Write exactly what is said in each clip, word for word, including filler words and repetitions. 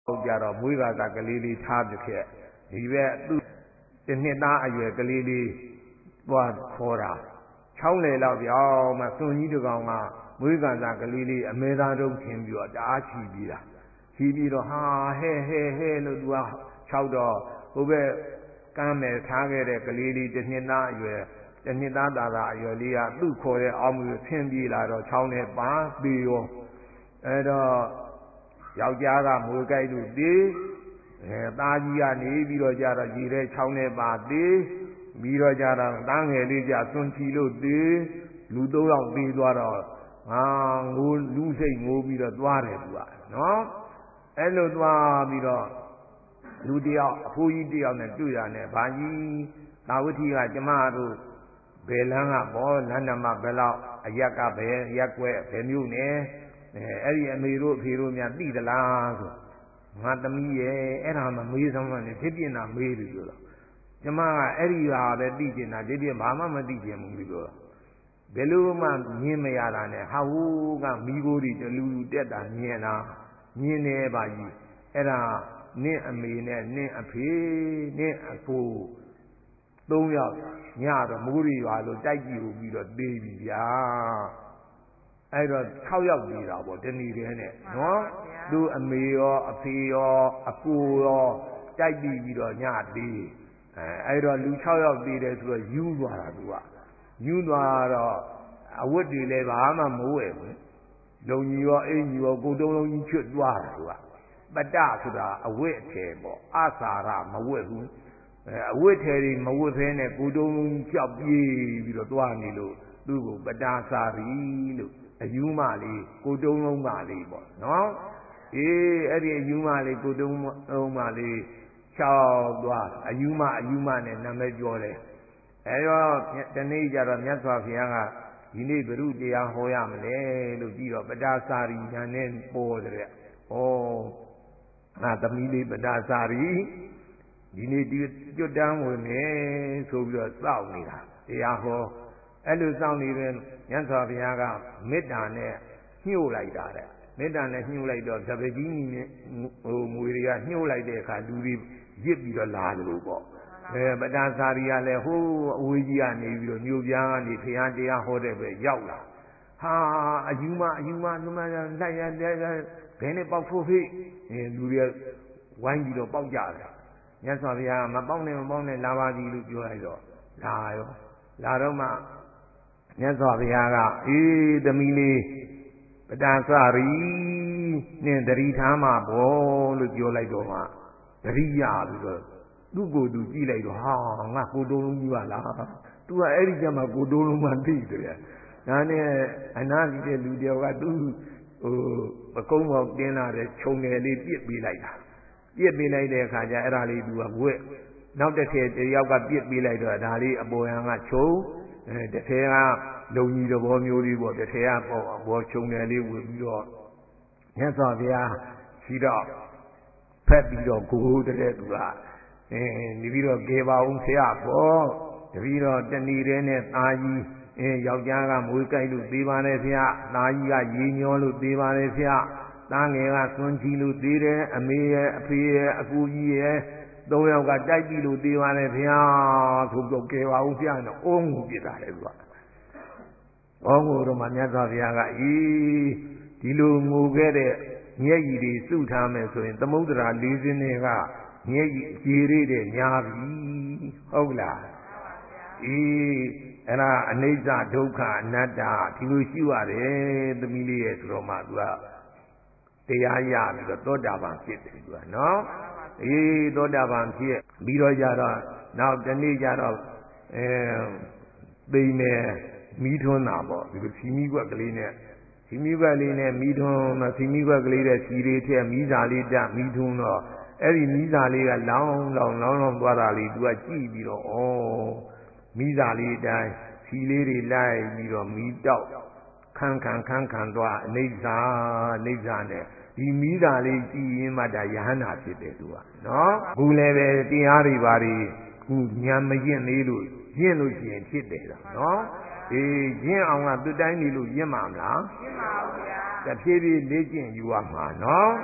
ကြတော့မွေးကသာကလေးလေးထားပြခဲ့ဒီဘက်သူ့တစ်နှစ်သားအရွယ်ကလေးလေးသွားခေါ်တာချောင်းလေလောက်ပြောင်းမှစွန်ကြီးတကောင်ကမွေးကသာကလေးလေးအမဲသားတုံးထင်ပြီးတော့တအားချီပြီးတာချီပြီးတော့ဟာဟဲဟဲဟဲလို့သူကခြောက်တော့ဟိုဘက်ကမ်းမယ်ထားခဲ့တဲ့ကလေးလေးတစ်နှစ်သားအရွယ်တစ်နှစ်သားသာသာအရွယ်လေးကသူ့ခေါ်တဲ့အောက်မျိုးဆင်းပြေးလာတော့ချောင်းနဲ့ပါသေးရောအဲ့တော့ယောက်ျားကမွေးကြိုက်လို့သေးအဲသားကြီးကနေပြီးတော့ကြတော့ရေထဲချောင်းနဲ့ပါသေးပြီးတော့ကြတော့သားငယ်လေးကြစွန့်ချီလို့သေးလူသုံးယောက်သေးသွားတော့ငါငိုလူစိတ်ငိုပြီးတော့သွားတယ်သူကနော်အဲ့လိုသွားပြီးတော့လူတယောက်အဖိုးကြီးတယောက်နဲ့တွေ့ရနဲ့ဘာကြီးသာဝတိကကျမတို့ဘယ်လန်းကဘောလန်းနမဘယ်လောက်အရက်ကဘယ်ရက်ွက်ဘယ်မျိုးနဲ့အဲ့ဒီအမေတို့အဖေတို့များသိသလားဆိုငါသမီးရဲ့အဲ့ဒါမှမေးစမ်းမှလည်းဖြစ်ပြနာမေးပြီဆိုတော့ကျမကအဲ့ဒီဟာပဲသိကျင်တာဒီပြဘာမှမသိကျင်ဘူးလို့ပြောဘယ်လိုမှမြင်မရတာနဲ့ဟာဟိုကမိโกတွေတလူလူတက်တာမြင်လားမြင်နေပါကြီးအဲ့ဒါနင့်အမေနဲ့နင့်အဖေနင့်အကိုသုံးယောက်ညတော့မိုးရီရွာလို့တိုက်ကြည့်ပြီးတော့သေးပြီဗျာအဲ့တော့၆ယောက်နေတာပေါ့တဏီတဲ့နဲ့နော်သူ့အမေရောအဖေရောအကိုရောတိုက်ပြီးပြီးတော့ညသေးအဲအဲ့တော့လူ၆ယောက်သေးတယ်ဆိုတော့ယူသွားတာသူကယူသွားတော့အဝတ်တွေလည်းဘာမှမဝဲဘူးလုံကြီးရောအင်ကြီးရောကိုတုံးလုံးကြီးချွတ်သွားတာသူကပတ္တဆိုတာအဝတ်အထည်ပေါ့အစာရမဝတ်ဘူးအဲအဝတ်ထည်တွေမဝတ်ဖဲနဲ့ကိုတုံးလုံးကြောက်ပြေးပြီးတော့သွားနေလို့သူ့ကိုပတ္တစာရီလို့အယူမလေးကိုတုံးလုံးမလေးပေါ့နော်အေးအဲ့ဒီအယူမလေးကိုတုံးလုံးမလေးချောက်သွားအယူမအယူမနဲ့နာမည်ပြောတယ်အဲတော့ဒီနေ့ကျတော့မြတ်စွာဘုရားကဒီနေ့ဘုရုတရားဟောရမလဲလို့ပြီးတော့ပတ္တစာရီညာနဲ့ပေါ်တဲ့ဩငါသမီးလေးပတ္တစာရီဒီနေ့ဒီကျွတ်တန်းဝင်မယ်ဆိုပြီးတော့စောင့်နေတာတရားဟောအဲ့လိုစောင့်နေတဲ့မြတ်စွာဘုရားကမေတ္တာနဲ့ညှို့လိုက်တာတဲ့မေတ္တာနဲ့ညှို့လိုက်တော့သပကြီးကြီးဟိုမွေတွေကညှို့လိုက်တဲ့အခါလူတွေရစ်ပြီးတော့လာတယ်လို့ပေါ့အဲပတ္တစာရီကလည်းဟိုးအဝေးကြီးကနေပြီးတော့မြို့ပြားကနေဘုရားတရားဟောတဲ့ပဲရောက်လာဟာအယူမအယူမနမလိုက်ရတဲ့ဘယ်နဲ့ပေါက်ဖို့ဖိအဲလူတွေဝိုင်းပြီးတော့ပေါက်ကြတယ်မြတ်စွာဘုရားမပေါက်နဲ့မပေါက်နဲ့လာပါသည်လို့ပြောလိုက်တော့လာရောလာတော့မှမြတ်စွာဘုရားကအေးသမီးလေးပတ္တစာရီနဲ့တတိထားမှာဘောလို့ပြောလိုက်တော့မှတတိယပြီးတော့သူ့ကိုယ်သူကြည့်လိုက်တော့ဟာငါကိုတုံးလုံးကြီးပါလားသူကအဲ့ဒီကျမှကိုတုံးလုံးမှသိတယ်ဒါနဲ့အနာကြည့်တဲ့လူတယောက်ကသူ့ဟိုပကုံးပေါက်တင်းလာတဲ့ခြုံငယ်လေးပြစ်ပေးလိုက်တာပြစ်ပေးလိုက်တဲ့အခါကျအဲ့ဒါလေးသူကဝက်နောက်တစ်ထည့်တယောက်ကပြစ်ပေးလိုက်တော့ဒါလေးအပေါ်ယံကခြုံအဲတစ်ထည့်ကလုံကြီးသဘောမျိုးလေးပေါ့တစ်ထည့်ကပေါ့ဘောခြုံငယ်လေးဝက်ပြီးတော့မြတ်စွာဘုရားရှိတော့ဖက်ပြီးတော့ကိုယ်တဲ့သူကအဲနေပြီးတော့ကေပါအောင်ဆရာပေါ့တပြီးတော့တဏီတဲ့နဲ့သားကြီးအဲယောက်ျားကမွေးကြိုက်လို့သေးပါလေဆရာသားကြီးကရေညောလို့သေးပါလေဆရာသားငယ်ကစွန့်ချီလို့သေးတယ်အမေရဲ့အဖေရဲ့အကူကြီးရဲ့သုံးယောက်ကတိုက်ကြည့်လို့သေးပါလေဆရာဆိုတော့ကေပါအောင်ဆရာနဲ့အုံးကိုပြစ်တာလေသူကဩငိုတော့မှမြတ်စွာဘုရားကအေးဒီလိုငိုခဲ့တဲ့မျက်ရည်တွေစုထားမယ်ဆိုရင်သမုဒ္ဒရာလေးစင်းတွေကမျက်ရည်ကြေရိတဲ့ညာပြီဟုတ်လားအေးအဲ့ဒါအနိစ္စဒုက္ခအနတ္တဒီလိုရှိရတယ်သမီးလေးရဲ့ဆိုတော့မှသူကတရားရပြီးတော့သောတာပန်ဖြစ်တယ်သူကနော်အေးသောတာပန်ဖြစ်ပြီးတော့ကြတော့နောက်တနေ့ကြတော့အဲသိနေမိထွန်းတာပေါ့ဒီလိုစီမီကွက်ကလေးနဲ့စီမီကွက်လေးနဲ့မိထွန်းတော့စီမီကွက်ကလေးတဲ့စီလေးထက်မိစာလေးတက်မိထွန်းတော့အဲ့ဒီမိစာလေးကလောင်းလောင်းလောင်းလောင်းသွားတာလေးသူကကြည့်ပြီးတော့ဩမိစာလေးအတိုင်းစီလေးတွေလိုက်ပြီးတော့မိတောက်ခန်းခန်းခန်းခန်းသွားအိဋ္ဌာအိဋ္ဌာနဲ့ဒီမိစာလေးကြည့်ရင်မှဒါယဟန္တာဖြစ်တယ်သူကနော်ခုလည်းပဲတရားတွေပါတွေခုညံမရင့်သေးလို့ရင့်လို့ရှိရင်ဖြစ်တယ်နော်အေးရင့်အောင်ကသူတိုင်းနေလို့ရင့်မှာမလားရင့်ပါဘူးဗျာတဖြည်းဖြည်းလေ့ကျင့်ယူရမှာနော်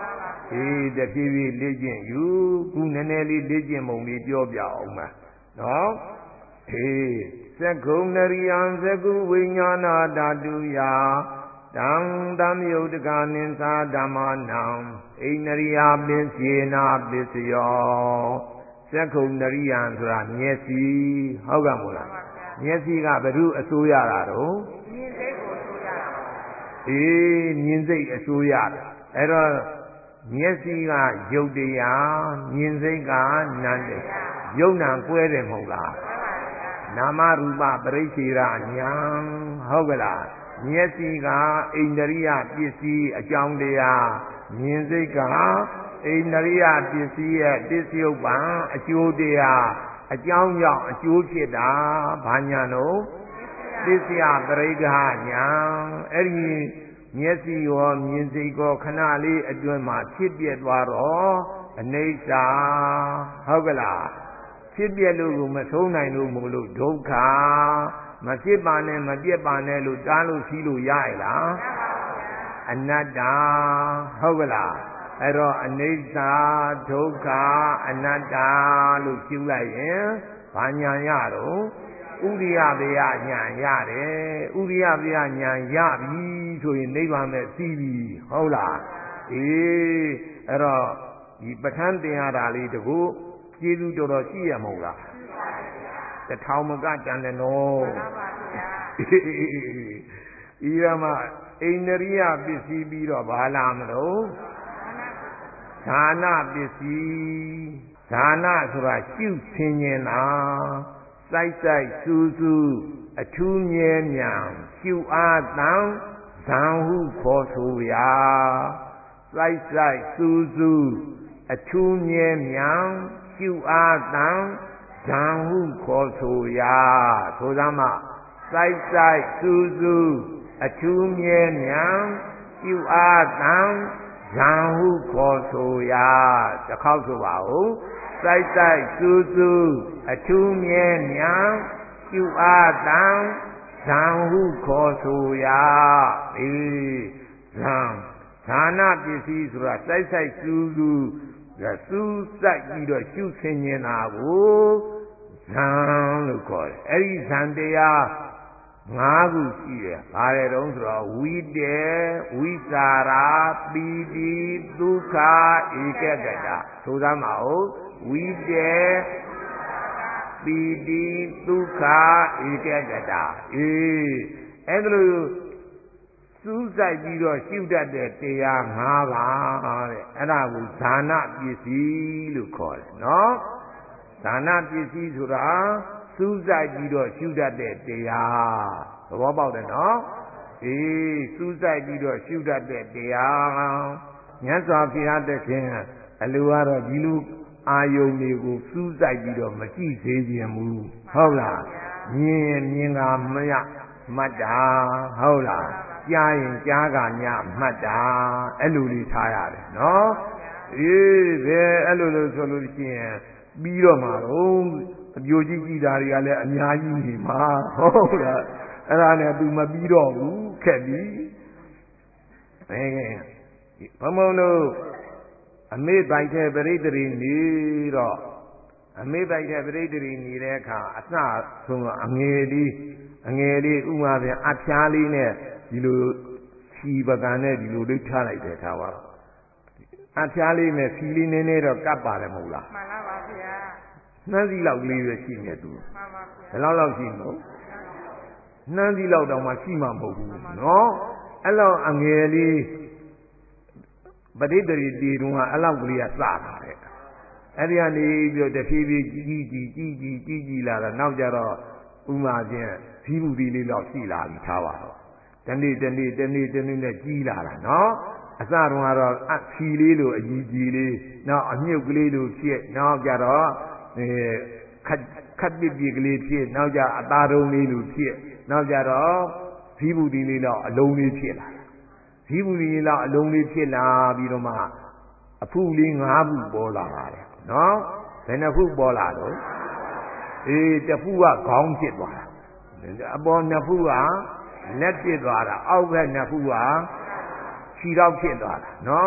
အေးတဖြည်းဖြည်းလေ့ကျင့်ယူခုနည်းနည်းလေးလေ့ကျင့်ပုံလေးပြောပြအောင်မှာနော်အေးသက္ကုဏရိယံသက္ကုဝိညာဏဓာတုယတံတံယုတ်တကနိသာဓမ္မနံဣန္ဒရိယပစ္စေနာပစ္စယောသက္ကုဏရိယံဆိုတာမျက်စိဟုတ်ကဲ့မို့လားမျက်စိကဘ ᱹ အစိုးရတာတော့မြင်စိတ်ကိုအစိုးရတာအေးမြင်စိတ်အစိုးရတာအဲ့တော့မျက်စိကယုတ်တရားမြင်စိတ်ကနံတရားယုတ်နံကွဲတယ်မဟုတ်လားနာမရူပပရိစ္ဆေရညာဟုတ်ကလားမျက်စိကအိန္ဒရိယပစ္စည်းအကြောင်းတရားမြင်စိတ်ကအိန္ဒရိယပစ္စည်းရဲ့ပစ္စယုပ္ပံအကျိုးတရားအကြောင်းကြောင့်အကျိုးဖြစ်တာဘာညာလို့ပစ္စယပရိက္ခညာအဲ့ဒီမျက်စိရောမြင်စိတ်ကောခဏလေးအတွင်းမှာဖြစ်ပြသွားတော့အနိစ္စဟုတ်ကလားဖြစ်ပြလို့ကိုမဆုံးနိုင်လို့မို့လို့ဒုက္ခမဖြစ်ပါနဲ့မပြက်ပါနဲ့လို့တားလို့ရှိလို့ရရလားအနတ္တဟုတ်ကလားအဲ့တော့အနိစ္စဒုက္ခအနတ္တလို့ရှင်းလိုက်ရင်ဘာညာရတော့ဥရိယဘေယညာရတယ်ဥရိယဘေယညာရပြီဆိုရင်နိဗ္ဗာန်မဲ့သိပြီဟုတ်လားအေးအဲ့တော့ဒီပဋ္ဌာန်းတင်ရတာလေးတကူကျေးဇူးတော်တော်ရှိရမဟုတ်လားတထောင်မကကြံတယ်နော်မှန်ပါဗျာဤရမအိန္ဒရိယပစ္စည်းပြီးတော့ဘာလာမလို့ဌာနပစ္စည်းဌာနဆိုတာရှုဆင်ញင်တာစိုက်စိုက်စူးစူးအထူးမြဲမြံရှုအားတံဇံဟုခေါ်ဆိုရာစိုက်စိုက်စူးစူးအထူးမြဲမြံရှုအားတံဇံဟုခေါ်ဆိုရာဆိုသမှစိုက်စိုက်စူးစူးအထူးမြဲမြံရှုအားတံဇံဟုခေါ်ဆိုရာတစ်ခေါက်ဆိုပါဦးစိုက်စိုက်စူးစူးအထူးမြဲမြံရှုအားတံဇံဟုခေါ်ဆိုရာအေးဇံဌာနပစ္စည်းဆိုတာစိုက်စိုက်စူးစူးစူးစိုက်ပြီးတော့ရှုဆင်ញင်တာကိုဇံလို့ခေါ်တယ်အဲ့ဒီဇံတရားငါးခုရှိတယ်ဘာလဲတုံးဆိုတော့ဝိတေဝိစာရာပိတိဒုက္ခဧကဂတဆိုသားမဟုတ်ဝိတေပိတိဒုက္ခဧကဂတအေးအဲ့ဒါလို့စူးစိုက်ပြီးတော့ရှုတတ်တဲ့တရား၅ပါးတဲ့အဲ့ဒါကိုဇာနာပစ္စည်းလို့ခေါ်တယ်နော်ဇာနာပစ္စည်းဆိုတာစူးစိုက်ပြီးတော့ရှုတတ်တဲ့တရားသဘောပေါက်တယ်နော်အေးစူးစိုက်ပြီးတော့ရှုတတ်တဲ့တရားမြတ်စွာဘုရားတခင်အလိုကတော့ဒီလိုအာယုန်တွေကိုစူးစိုက်ပြီးတော့မကြည့်သေးခြင်းဘူးဟုတ်လားမြင်မြင်ကမရမှတ်တာဟုတ်လားကြားရင်ကြားကညမှတ်တာအဲ့လိုလေးထားရတယ်နော်အေးဘယ်အဲ့လိုလို့ဆိုလို့ရှိရင်ပြီးတော့မှာတော့အပြိုကြီးကြည့်တာတွေကလည်းအများကြီးနေမှာဟုတ်လားအဲ့ဒါနဲ့သူမပြီးတော့ဘူးခက်ပြီအဲဘုံဘုံတို့အမေပိုက်တဲ့ပရိသေရီနေတော့အမေပိုက်တဲ့ပရိသေရီနေတဲ့အခါအစဆုံးအငယ်လေးအငယ်လေးဥမာပြန်အဖျားလေးနဲ့ဒီလိုခြီပကံနဲ့ဒီလိုလေးထားလိုက်တယ်ထားပါအဖျားလေးနဲ့ခြီလေးနည်းနည်းတော့ကပ်ပါတယ်မဟုတ်လားမှန်ပါပါဗျာနှမ်းစီလောက်ကလေးပဲရှိနေသူမှန်ပါဗျာဘယ်လောက်လောက်ရှိလို့နှမ်းစီလောက်တောင်မှရှိမှမဟုတ်ဘူးနော်အဲ့လောက်အငယ်လေးပဋိသေရီတီတုံးကအဲ့လောက်ကလေးကစတာတဲ့အဲ့ဒီကနေပြီးတော့တဖြည်းဖြည်းကြီးကြီးကြီးကြီးကြီးကြီးလာတော့နောက်ကြတော့ဥမာချင်းဇီးဘူးဒီလေးလောက်ရှိလာပြီထားပါတော့တနေ့တနေ့တနေ့တနေ့နဲ့ကြီးလာတာနော်အစတုန်းကတော့အချီလေးလိုအကြီးကြီးလေးနောက်အမြုပ်ကလေးလိုဖြစ်နောက်ကြတော့အဲခက်ခက်ပြပြကလေးဖြစ်နောက်ကြအသားတုံးလေးလိုဖြစ်နောက်ကြတော့ဇီးဘူးဒီလေးလောက်အလုံးလေးဖြစ်လာဇီးဘူးဒီလေးလောက်အလုံးလေးဖြစ်လာပြီးတော့မှအဖုလေး၅ဖုပေါ်လာပါတယ်နော်ဘယ်နှဖုပေါ်လာတော့အေးတဖုကခေါင်းဖြစ်သွားတာအပေါ်နှစ်ဖုကလက်ဖြစ်သွားတာအောက်ဘက်နှစ်ဖုကခြေထောက်ဖြစ်သွားတာနော်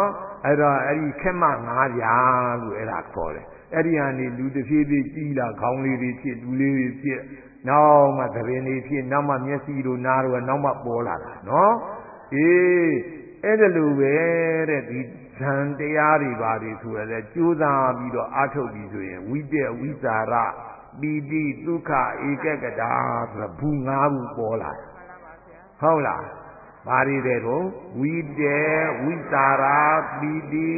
အဲ့တော့အဲ့ဒီခက်မှငါးပြားလို့အဲ့ဒါခေါ်တယ်အဲ့ဒီဟာနေလူတစ်ဖြည်းဖြည်းကြီးလာခေါင်းလေးတွေဖြစ်လူလေးတွေဖြစ်နောက်မှသပင်တွေဖြစ်နောက်မှမျက်စိတို့နားတို့ကနောက်မှပေါ်လာတာနော်အေးအဲ့ဒါလိုပဲတဲ့ဒီဇန်တရားတွေပါတွေဆိုရလဲကြိုးစားပြီးတော့အားထုတ်ပြီးဆိုရင်ဝိတ္တဝိဇာရပီတိဒုက္ခဧကကတာဆိုဘူးငါးဘူးပေါ်လာဟုတ်လားဘာတွေတဲ့ကိုဝိတ္တဝိဇာရပီတိ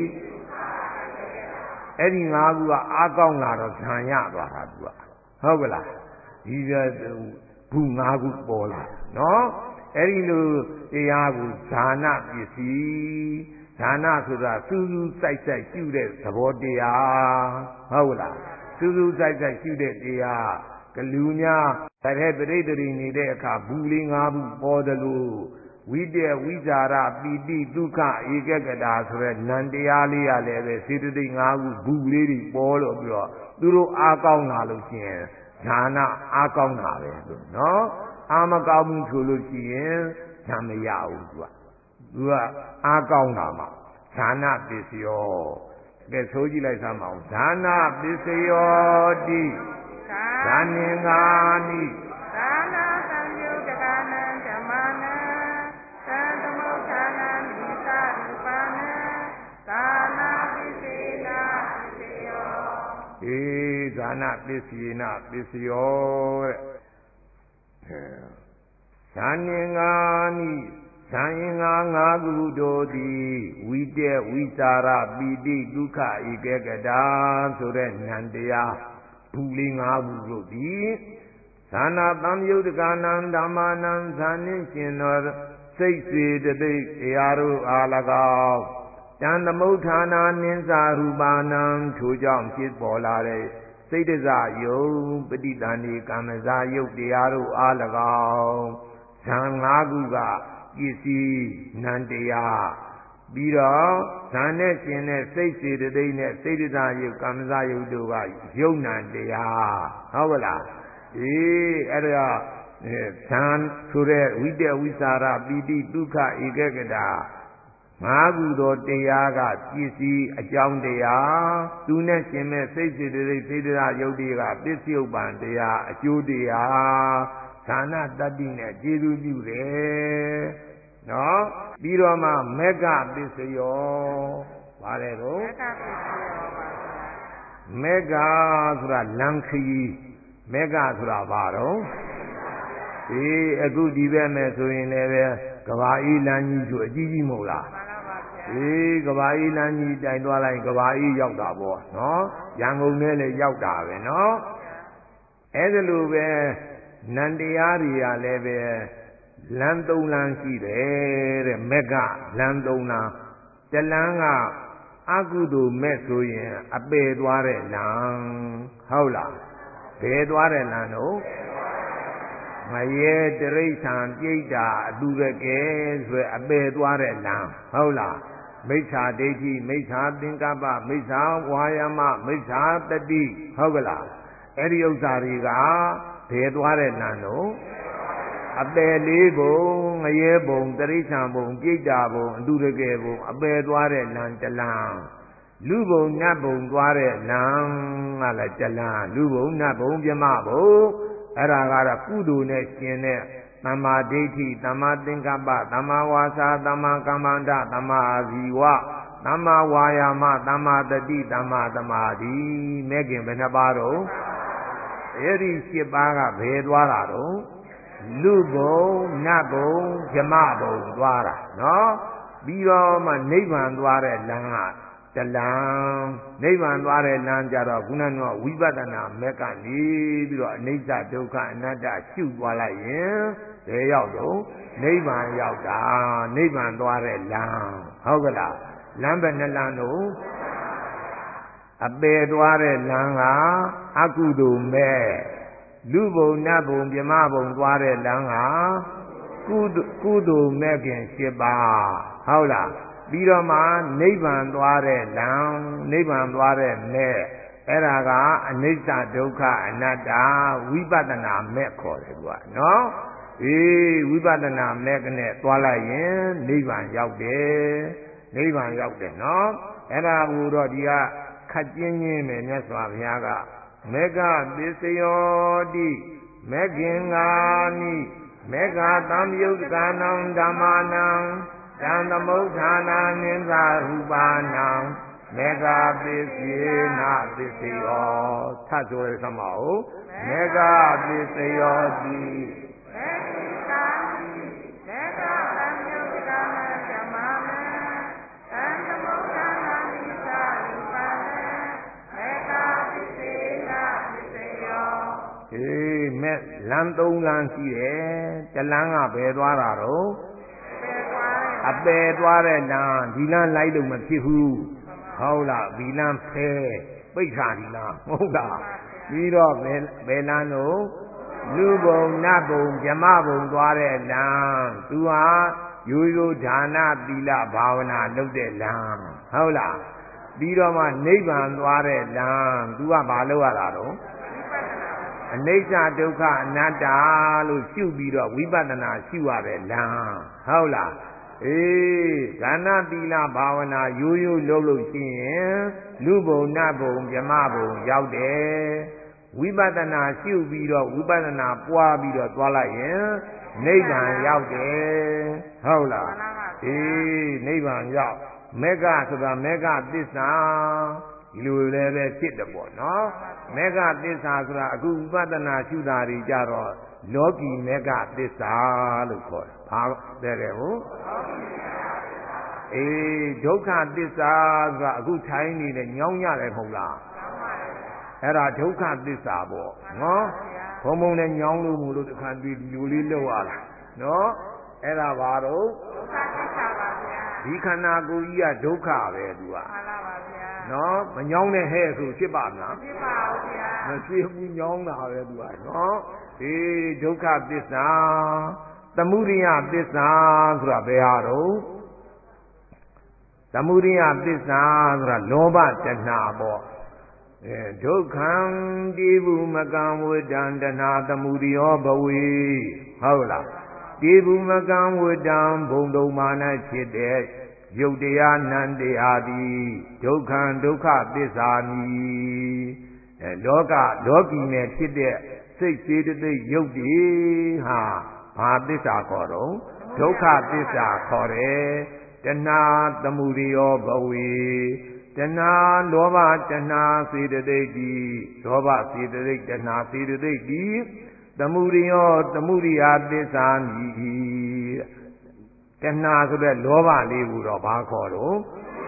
အဲ့ဒီငါးခုကအားကောင်းလာတော့ဇံရသွားတာသူကဟုတ်ကလားဒီဘူးငါးခုပေါ်လာနော်အဲ့ဒီလိုတရားကိုဇာနာပစ္စည်းဇာနာဆိုတာစူးစူးစိုက်စိုက်ရှုတဲ့သဘောတရားဟုတ်လားစူးစူးစိုက်စိုက်ရှုတဲ့တရားကလူများတဲ့ပရိသေတွေနေတဲ့အခါဘူးလေးငါးဘူးပေါ်တယ်လို့ဝိတ္တဝိဇာရပီတိဒုက္ခဧကကတာဆိုတဲ့နံတရားလေးရလည်းပဲစေတသိက်ငါးခုဘူးလေးတွေပေါ်လို့ပြီးတော့သူတို့အားကောင်းလာလို့ရှိရင်ဌာနအားကောင်းတာပဲလို့နော်အားမကောင်းဘူးဆိုလို့ရှိရင်ဇံမရဘူးသူကသူကအားကောင်းတာမှဌာနပစ္စယောကဲဆိုကြည့်လိုက်စမ်းပါဦးဌာနပစ္စယောတိဇာနင်္ဂာနိဌာနသံယုတကနံဓမ္မနံသံသမုဋ္ဌာနံမိသရူပနံသာနာပစ္စေနာပစ္စယောေဇာနာပစ္စယေနပစ္စယောတဲ့ဇာနင်္ဂာနိဇာယင်္ဂါငါးခုတို့သည်ဝိတ္တဝိဇာရပီတိဒုက္ခဧကကတာဆိုတဲ့ဉာဏ်တရားဘူးလေးငါးခုတို့သည်ဇာနာတံယုတ်တကနံဓမ္မာနံဇာနှင့်ရှင်သောစိတ်စေတသိက်တရားတို့အား၎င်းတန်သမုဋ္ဌာနာနိစ္စရူပနံထိုကြောင့်ဖြစ်ပေါ်လာတဲ့စိတ်တဇယုံပဋိသန္ဓေကမ္မဇာယုတ်တရားတို့အား၎င်းဇံငါးခုကပစ္စည်းနံတရားပြီးတော့ဇာနဲ့ရှင်တဲ့စိတ်စေတသိက်နဲ့စိတ်တဇယုတ်ကမ္မဇာယုတ်တို့ကယုံနံတရားဟုတ်ကလားအေးအဲ့ဒါဇံဆိုတဲ့ဝိတ္တဝိสารပီတိဒုက္ခဧကကတာငါးခုသောတရားကပစ္စည်းအကြောင်းတရားသူနဲ့ရှင်မဲ့စိတ်စေတသိက်စေတနာယုတ်တွေကပစ္စယုပ္ပံတရားအကျိုးတရားဌာနတတ္တိနဲ့ကျေစုပြုတယ်နော်ပြီးတော့မှမေဃပစ္စယောပါတယ်တော့မေဃဆိုတာလံခီမေဃဆိုတာဘာတော့အေးအခုဒီဘက်မဲ့ဆိုရင်လည်းပဲကဘာအေးလမ်းကြီးဆိုအကြီးကြီးမဟုတ်လားအေးကဘာအေးလမ်းကြီးတိုင်သွားလိုက်ကဘာအေးရောက်တာပေါ့နော်ရန်ကုန်နဲ့လည်းရောက်တာပဲနော်အဲ့ဒါလိုပဲနန္တရားတွေကလည်းပဲလမ်းသုံးလမ်းရှိတယ်တဲ့မက်ကလမ်းသုံးလမ်းတလမ်းကအကုသိုလ်မဲ့ဆိုရင်အပယ်သွားတဲ့လမ်းဟုတ်လားဘယ်သွားတဲ့လမ်းတော့မရေတရိစ္ဆာန်ပြိတ္တာအတူတကယ်ဆိုအပယ်သွားတဲ့လမ်းဟုတ်လားမိစ္ဆာဒိဋ္ဌိမိစ္ဆာသင်္ကပ္ပမိစ္ဆာဝါယာမမိစ္ဆာတတိဟုတ်ကလားအဲ့ဒီဥစ္စာတွေကဘယ်သွားတဲ့လမ်းတော့အပယ်လေးဘုံငရဲဘုံတရိစ္ဆာန်ဘုံပြိတ္တာဘုံအတူတကယ်ဘုံအပယ်သွားတဲ့လမ်းတလမ်းလူဘုံနတ်ဘုံသွားတဲ့လမ်းကလည်းတလမ်းလူဘုံနတ်ဘုံပြမဘုံအဲ့ဒါကတော့ကုသိုလ်နဲ့ရှင်တဲ့သမ္မာဒိဋ္ဌိသမ္မာသင်္ကပ္ပသမ္မာဝါစာသမ္မာကမ္မန္တသမ္မာအာဇီဝသမ္မာဝါယာမသမ္မာတတိသမ္မာသမာဓိမဲ့ခင်ဘယ်နှပါးတော့အဲ့ဒီရှစ်ပါးကဘယ်သွားတာတော့လူဘုံနတ်ဘုံဇမဘုံသွားတာနော်ပြီးတော့မှနိဗ္ဗာန်သွားတဲ့လမ်းကတလမ်းနိဗ္ဗာန်သွားတဲ့လမ်းကြတော့ခုနကဝိပဿနာမက်ကနေပြီးတော့အနိစ္စဒုက္ခအနတ္တရှုသွားလိုက်ရင်ဘယ်ရောက်တော့နိဗ္ဗာန်ရောက်တာနိဗ္ဗာန်သွားတဲ့လမ်းဟုတ်ကလားလမ်းပဲနှစ်လမ်းတော့အပယ်သွားတဲ့လမ်းကအကုသိုလ်မဲ့လူဘုံနတ်ဘုံပြမဘုံသွားတဲ့လမ်းကကုကုသိုလ်မဲ့ခင်၈ပါးဟုတ်လားပြီးတော့မှနိဗ္ဗာန်သွားတဲ့လမ်းနိဗ္ဗာန်သွားတဲ့မဲ့အဲ့ဒါကအနိစ္စဒုက္ခအနတ္တဝိပဿနာမဲ့ခေါ်တယ်ကွာနော်အေးဝိပဿနာမဲ့နဲ့သွားလိုက်ရင်နိဗ္ဗာန်ရောက်တယ်နိဗ္ဗာန်ရောက်တယ်နော်အဲ့ဒါကိုတော့ဒီကခတ်ကျင်းချင်းပဲမြတ်စွာဘုရားကမေဃသစ္စယောတိမေခင်္ဂာနိမေဃသံယုတ်ကာနံဓမ္မာနံတံသမုဋ္ဌာနာနိသရူပါနံမေဃသစ္စေနသစ္စယောထပ်ဆိုရစမအောင်မေဃသစ္စယောတိမေခင်္ဂာနိမေဃသံယုတ်ကာနံဓမ္မာနံတံသမုဋ္ဌာနာနိသရူပါနံမေဃသစ္စေနသစ္စယောအေးမဲ့လမ်းသုံးလမ်းရှိတယ်တလမ်းကဘယ်သွားတာတော့အပယ်သွားတဲ့လမ်းဒီလမ်းလိုက်လို့မဖြစ်ဘူးဟုတ်လားဒီလမ်းဖဲပိတ်ခါဒီလမ်းဟုတ်လားပြီးတော့ဘယ်ဘယ်လမ်းတော့လူဘုံနတ်ဘုံဗြဟ္မဘုံသွားတဲ့လမ်းသူဟာရိုးရိုးဒါနသီလဘာဝနာလုပ်တဲ့လမ်းဟုတ်လားပြီးတော့မှနိဗ္ဗာန်သွားတဲ့လမ်းသူကဘာလုပ်ရတာတော့အနိစ္စဒုက္ခအနတ္တလို့ရှုပြီးတော့ဝိပဿနာရှုရတဲ့လမ်းဟုတ်လားအေးဒါနသီလဘာဝနာရိုးရိုးလုပ်လို့ရှိရင်လူဘုံနတ်ဘုံဗြဟ္မဘုံရောက်တယ်ဝိပဿနာရှုပြီးတော့ဝိပဿနာပွားပြီးတော့သွားလိုက်ရင်နိဗ္ဗာန်ရောက်တယ်ဟုတ်လားအေးနိဗ္ဗာန်ရောက်မေဃဆိုတာမေဃသစ္စာဒီလိုလည်းပဲဖြစ်တယ်ပေါ့နော်မေဃသစ္စာဆိုတာအခုဝိပဿနာရှုတာတွေကြတော့လောကီမေဃသစ္စာလို့ခေါ်တယ်ဘာတဲ့တယ်ဟုတ်အေးဒုက္ခသစ္စာဆိုတာအခုထိုင်းနေတဲ့ညောင်းရတယ်မဟုတ်လားအဲ့ဒါဒုက္ခသစ္စာပေါ့နော်ဘုံဘုံနဲ့ညောင်းလို့မို့လို့တခါဒီလူလေးလောက်ရလားနော်အဲ့ဒါဘာတော့ဒုက္ခသစ္စာပါဗျာဒီခန္ဓာကိုယ်ကြီးကဒုက္ခပဲသူကမှန်ပါပါဗျာနော်မညောင်းတဲ့ဟဲ့ဆိုဖြစ်ပါမလားဖြစ်ပါဘူးဗျာမဖြစ်ဘူးညောင်းတာပဲသူကနော်ဒီဒုက္ခသစ္စာသမုဒိယသစ္စာဆိုတာဘယ်ဟာတော့သမုဒိယသစ္စာဆိုတာလောဘတဏှာပေါ့အဲဒုက္ခံတိဗုမကံဝိတံတဏှာသမုဒိယောဘဝေဟုတ်လားတိဗုမကံဝိတံဘုံတုံမာနဖြစ်တဲ့ယုတ်တရားနံတရားသည်ဒုက္ခံဒုက္ခသစ္စာနိအဲလောကလောကီနဲ့ဖြစ်တဲ့စိတ်စေတသိက်ယုတ်တိဟာဘာသစ္စာခေါ်တော့ဒုက္ခသစ္စာခေါ်တယ်တဏှာသမုဒိယောဘဝေတဏှာလောဘတဏှာစေတသိက်ဒီလောဘစေတသိက်တဏှာစေတသိက်ဒီသမုဒိယောသမုဒိယသစ္စာနိတဏှာဆိုတဲ့လောဘလေးကိုတော့ဘာခေါ်တော့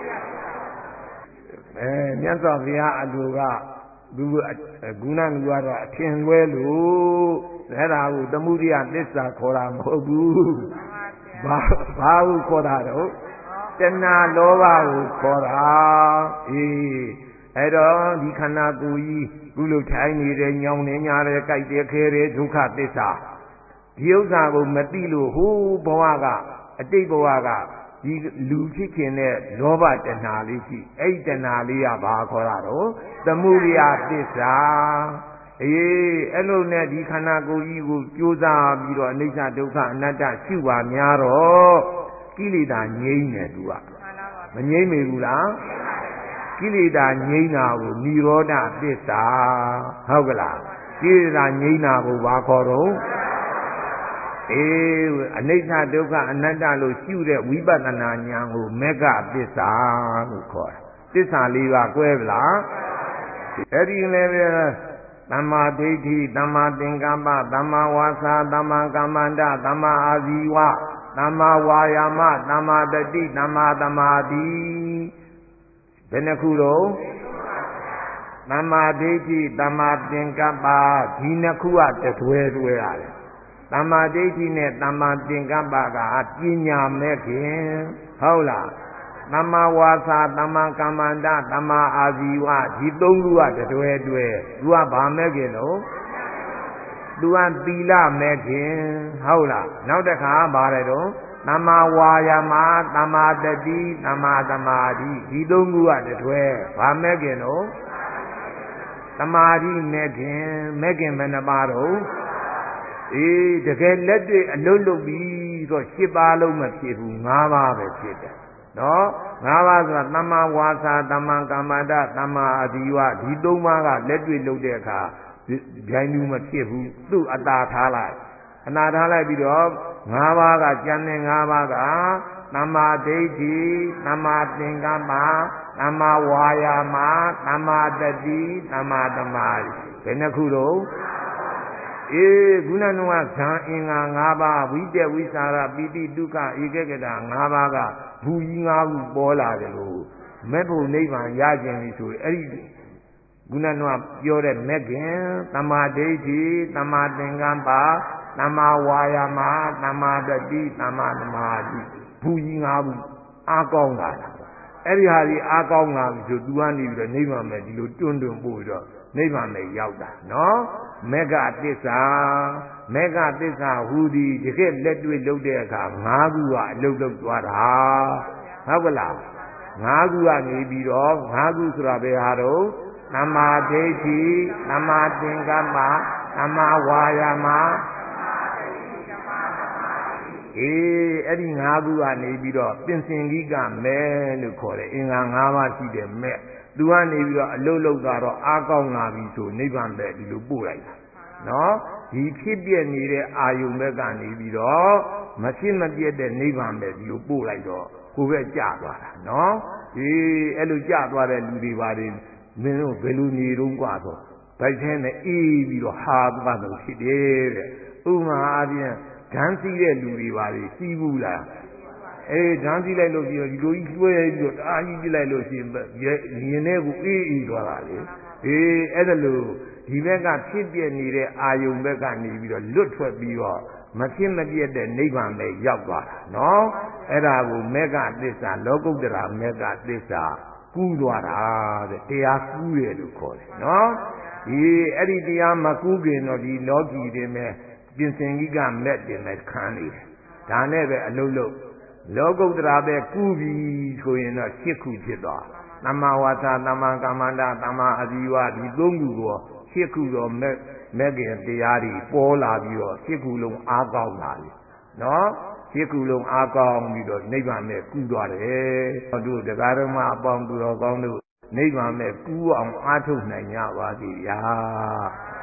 အဲမြတ်စွာဘုရားအလိုကသူဂုဏလူကတော့အထင်လွဲလို့အဲ့ဒါကိုသမုဒိယသစ္စာခေါ်တာမဟုတ်ဘူးဘာဘာကိုခေါ်တာတော့တဏှာလောဘကိုခေါ်တာအေးအဲ့တော့ဒီခန္ဓာကိုယ်ကြီးကုလို့ထိုင်နေတဲ့ညောင်းနေညာတဲ့ကြိုက်တဲ့ခဲတဲ့ဒုက္ခသစ္စာဒီဥစ္စာကိုမသိလို့ဟိုးဘဝကအတိတ်ဘဝကဒီလူဖြစ်ခြင်းနဲ့လောဘတဏှာလေးရှိအဲ့ဒီတဏှာလေးကဘာခေါ်တာတော့သမုဒိယသစ္စာအေးအဲ့လိုနဲ့ဒီခန္ဓာကိုယ်ကြီးကိုကြိုးစားပြီးတော့အနိစ္စဒုက္ခအနတ္တရှုပါများတော့ကိလေသာငြိမ်းတယ်သူကမငြိမ်းမေဘူးလားကိလေသာငြိမ်းတာကိုនិရောဓသစ္စာဟုတ်ကလားကိလေသာငြိမ်းတာကိုဘာခေါ်တော့အေးအနိစ္စဒုက္ခအနတ္တလို့ရှုတဲ့ဝိပဿနာဉာဏ်ကိုမေဃသစ္စာလို့ခေါ်တယ်သစ္စာလေးပါးကွဲဗလားအဲ့ဒီလည်းပဲသမ္မာဒိဋ္ဌိသမ္မာသင်္ကပ္ပသမ္မာဝါစာသမ္မာကမ္မန္တသမ္မာအာဇီဝသမ္မာဝါယာမသမ္မာတတိသမ္မာသမာဓိဘယ်နှခုတော့သမ္မာဒိဋ္ဌိသမ္မာသင်္ကပ္ပဒီနှစ်ခုကတတွဲတွဲရတယ်သမ္မာဒိဋ္ဌိနဲ့သမ္မာသင်္ကပ္ပကပညာမဲ့ခင်ဟုတ်လားသမ္မာဝါစာသမ္မာကမ္မန္တသမ္မာအာဇီဝဒီသုံးခုကတတွဲတွဲသူကဘာမဲ့ခင်လို့သူကသီလမဲ့ခင်ဟုတ်လားနောက်တစ်ခါဘာလဲတော့သမ္မာဝါယာမသမ္မာတတိသမ္မာသမာဓိဒီသုံးခုကတတွဲဘာမဲ့ခင်လို့သမာဓိမဲ့ခင်မဲ့ခင်ဘယ်နှပါတော့အေးတကယ်လက်တွေ့အလုံးလုံးပြီးတော့ရှစ်ပါးလုံးမဖြစ်ဘူးငါးပါးပဲဖြစ်တယ်နော်ငါးပါးဆိုတာသမ္မာဝါစာသမ္မာကမ္မန္တသမ္မာအာဇီဝဒီသုံးပါးကလက်တွေ့လုပ်တဲ့အခါဗျိုင်းလူမဖြစ်ဘူးသူ့အတာထားလိုက်အနာထားလိုက်ပြီးတော့ငါးပါးကကျန်တဲ့ငါးပါးကသမ္မာဒိဋ္ဌိသမ္မာသင်္ကပ္ပသမ္မာဝါယာမသမ္မာတတိသမ္မာသမာဓိဘယ်နှခုတော့အေးခုနကဇံအင်္ဂါ၅ပါးဝိတက်ဝိสารပိတိဒုက္ခဧကဂတ၅ပါးကဘူကြီး၅ခုပေါ်လာတယ်လို့မဲ့ဖို့နိဗ္ဗာန်ရခြင်းပြီဆိုအဲ့ဒီခုနကပြောတဲ့မဲ့ခင်သမ္မာဒိဋ္ဌိသမ္မာသင်္ကပ္ပသမ္မာဝါယာမသမ္မာတတိသမ္မာသမာဓိဘူကြီး၅ခုအားကောင်းလာတာအဲ့ဒီဟာကြီးအားကောင်းလာပြီဆိုသူကနေပြီးတော့နိဗ္ဗာန်မဲ့ဒီလိုတွန်းတွန်းပို့ပြီးတော့နိဗ္ဗာန်မဲ့ရောက်တာနော်မေဃသစ္စာမေဃသစ္စာဟူသည်တကယ်လက်တွေ့လုပ်တဲ့အခါ၅ခုကအလုတ်လုတ်သွားတာဟုတ်ကလား၅ခုကနေပြီးတော့၅ခုဆိုတာဘယ်ဟာတော့သမ္မာဒိဋ္ဌိသမ္မာသင်္ကပ္ပသမ္မာဝါယာမအေးအဲ့ဒီ၅ခုကနေပြီးတော့ပင်စင်ကြီးကမဲလို့ခေါ်တယ်အင်္ဂါ၅ပါးရှိတယ်မဲသူကနေပြီးတော့အလုတ်လုတ်ကတော့အားကောင်းလာပြီဆိုနိဗ္ဗာန်ပဲဒီလိုပို့လိုက်တာနော်ဒီဖြစ်ပြနေတဲ့အာယုံဘက်ကနေပြီးတော့မဖြစ်မပြတ်တဲ့နိဗ္ဗာန်ပဲဒီလိုပို့လိုက်တော့ကိုယ်ပဲကြာသွားတာနော်ဒီအဲ့လိုကြာသွားတဲ့လူတွေပါတယ်မင်းတို့ဘယ်လိုနေတော့กว่าဆိုဗိုက်ထဲနဲ့အေးပြီးတော့ဟာသွားတော့ဖြစ်တယ်တဲ့ဥမာအပြင်ဓာန်စီးတဲ့လူတွေပါလေစီးဘူးလားအေးဓာန်စီးလိုက်လို့ပြီးတော့ဒီလိုကြီးလွှဲပြီးတော့တအားကြီးပြလိုက်လို့ရှိရင်ရင်ထဲကိုအေးအေးသွားတာလေအေးအဲ့ဒါလို့ဒီဘက်ကဖြစ်ပြနေတဲ့အာယုံဘက်ကနေပြီးတော့လွတ်ထွက်ပြီးတော့မဖြစ်မပြတ်တဲ့နိဗ္ဗာန်ပဲရောက်သွားတာနော်အဲ့ဒါကိုမေဃသစ္စာလောကုတ္တရာမေဃသစ္စာကူးသွားတာတဲ့တရားကူးတယ်လို့ခေါ်တယ်နော်ဒီအဲ့ဒီတရားမကူးခင်တော့ဒီလောကီတွေမဲ့ပြင်စင်ကြီးကမက်တင်မဲ့ခံနေတယ်ဒါနဲ့ပဲအလုံးလုံးလောကုတ္တရာပဲကူးပြီဆိုရင်တော့ရှစ်ခုဖြစ်သွားသမ္မာဝါစာသမ္မာကမ္မန္တသမ္မာအာဇီဝဒီသုံးခုကိုရှစ်ခုတော့မဲ့မဲ့ခင်တရားတွေပေါ်လာပြီးတော့ရှစ်ခုလုံးအားကောင်းလာပြီနော်ရှစ်ခုလုံးအားကောင်းပြီးတော့နိဗ္ဗာန်မဲ့ကူးသွားတယ်တို့တရားဓမ္မအပေါင်းသူတော်ကောင်းတို့နိဗ္ဗာန်မဲ့ကူးအောင်အားထုတ်နိုင်ကြပါစေဗျာ